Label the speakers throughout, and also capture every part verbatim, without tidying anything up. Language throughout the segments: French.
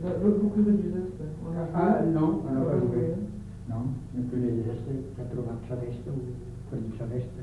Speaker 1: Vous courez du geste?
Speaker 2: Ah non, on n'a pas joué. Non, on a coulé des gestes, che ha trovato la veste o preso la veste.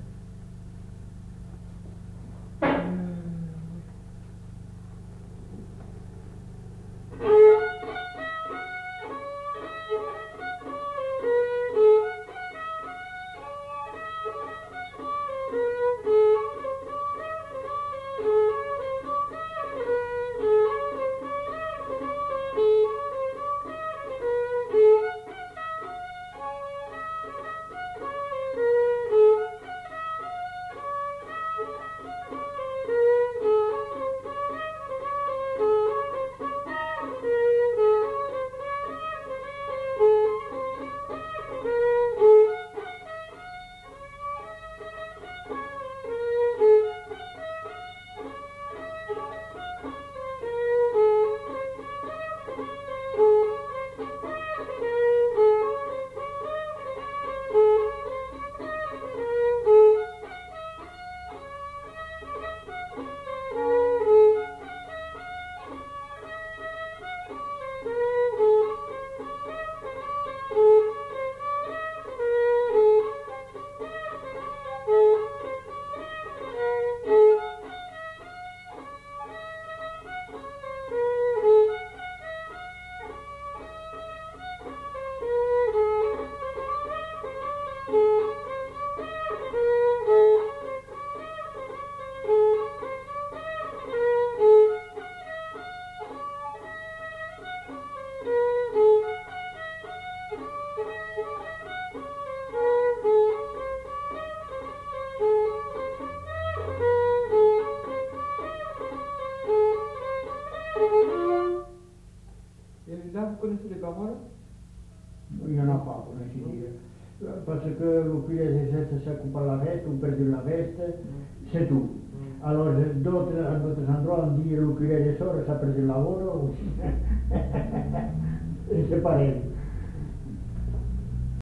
Speaker 2: Il n'y en a pas, pour ainsi dire. Parce que l'oculé geste ça coupe la veste, ou perdu la veste, c'est tout. Alors d'autres, à d'autres endroits on dit l'oculé de sort, ça a perdu la lavoro, c'est pareil.